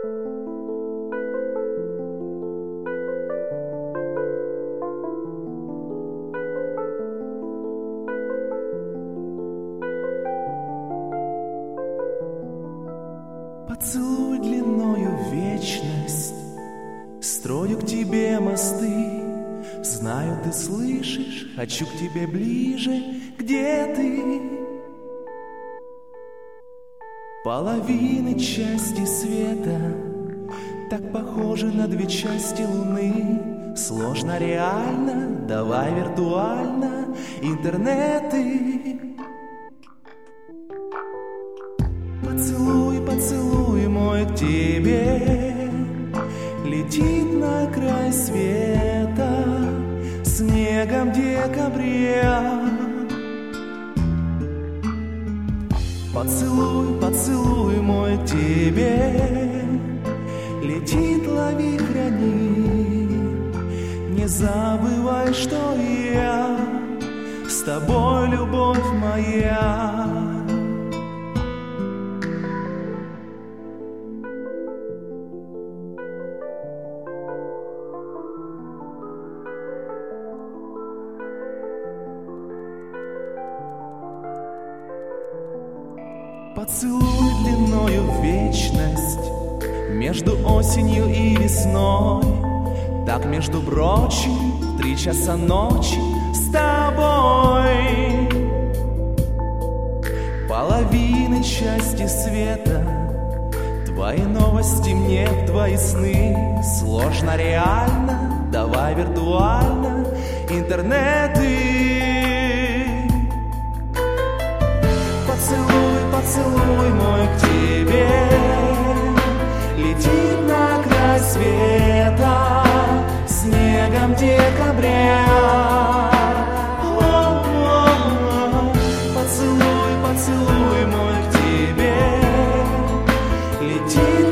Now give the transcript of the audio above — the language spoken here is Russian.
Поцелуй длиною в вечность, строю к тебе мосты. Знаю, ты слышишь, хочу к тебе ближе. Где ты? Половины части света так похожи на две части луны. Сложно реально, давай виртуально. Интернеты. Поцелуй, поцелуй мой к тебе летит на край света снегом декабря. Поцелуй, поцелуй мой к тебе летит, лови, храни. Не забывай, что я с тобой, любовь моя. Поцелуй длиною в вечность между осенью и весной. Так, между прочим, 3 часа ночи с тобой. Половины части света, твои новости мне, твои сны. Сложно реально, давай виртуально. Интернеты. Поцелуй, поцелуй мой к тебе летит на край света снегом декабря. Поцелуй, поцелуй мой к тебе летит